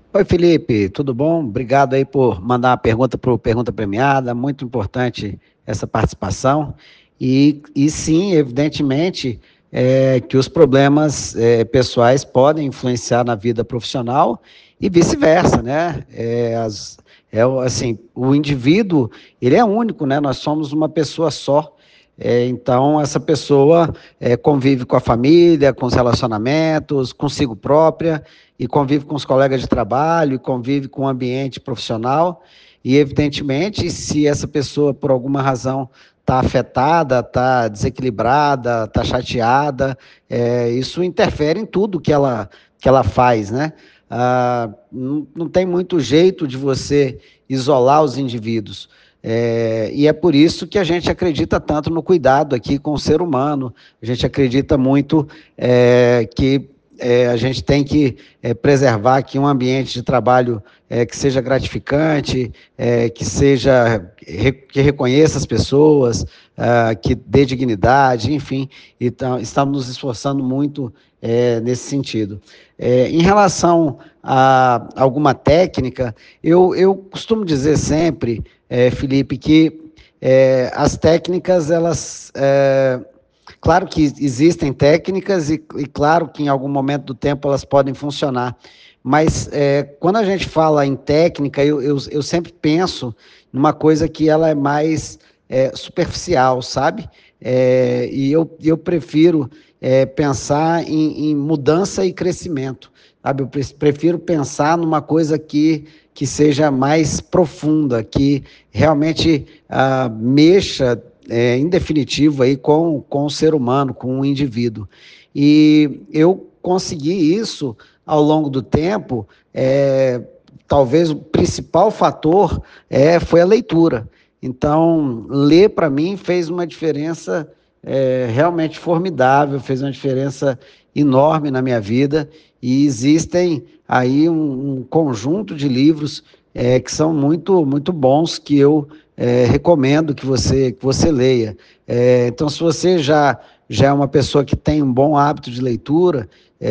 Oi, Felipe, tudo bom? Obrigado aí por mandar uma pergunta para o Pergunta Premiada, muito importante essa participação. E sim, evidentemente, que os problemas pessoais podem influenciar na vida profissional e vice-versa, né? Assim, o indivíduo, ele é único, né? Nós somos uma pessoa só. Então, essa pessoa convive com a família, com os relacionamentos, consigo própria, e convive com os colegas de trabalho, e convive com o ambiente profissional, e evidentemente, se essa pessoa, por alguma razão, está afetada, está desequilibrada, está chateada, isso interfere em tudo que ela faz, né? Não tem muito jeito de você isolar os indivíduos. E é por isso que a gente acredita tanto no cuidado aqui com o ser humano, a gente acredita muito que a gente tem que preservar aqui um ambiente de trabalho que seja gratificante, que reconheça as pessoas, que dê dignidade, enfim, então, estamos nos esforçando muito nesse sentido. Em relação a alguma técnica, eu costumo dizer sempre, Felipe, que as técnicas, elas claro que existem técnicas e claro que em algum momento do tempo elas podem funcionar, mas quando a gente fala em técnica, eu sempre penso numa coisa que ela é mais superficial, sabe? E eu prefiro pensar em mudança e crescimento, sabe? Eu prefiro pensar numa coisa que seja mais profunda, que realmente mexa em definitivo, aí, com o ser humano, com o indivíduo. E eu consegui isso ao longo do tempo, talvez o principal fator foi a leitura. Então, ler para mim fez uma diferença realmente formidável, fez uma diferença enorme na minha vida, e existem aí um conjunto de livros que são muito, muito bons, que eu recomendo que você leia. Então, se você já é uma pessoa que tem um bom hábito de leitura,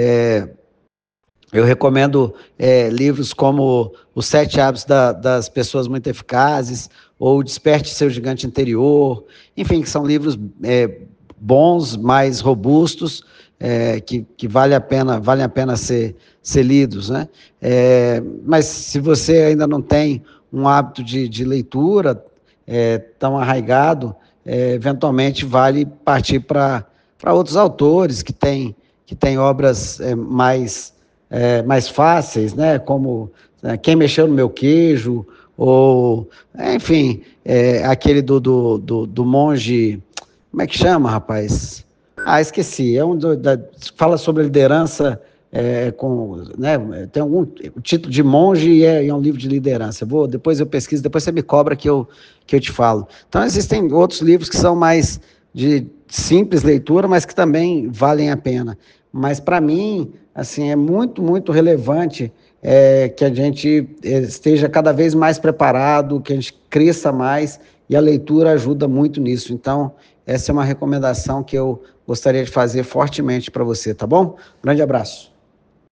eu recomendo livros como Os Sete Hábitos das Pessoas Muito Eficazes, ou Desperte Seu Gigante Interior, enfim, que são livros bons, mais robustos, que valem a pena ser lidos, né? Mas se você ainda não tem um hábito de leitura tão arraigado, eventualmente vale partir para outros autores que têm obras mais fáceis, né? Como Quem Mexeu no Meu Queijo, ou, enfim, aquele do monge, como é que chama, rapaz? Esqueci, fala sobre liderança, né, tem algum o título de monge e é um livro de liderança. Depois eu pesquiso, depois você me cobra que eu te falo. Então, existem outros livros que são mais de simples leitura, mas que também valem a pena. Mas, para mim, assim, é muito, muito relevante que a gente esteja cada vez mais preparado, que a gente cresça mais, e a leitura ajuda muito nisso. Então, essa é uma recomendação que eu gostaria de fazer fortemente para você, tá bom? Grande abraço.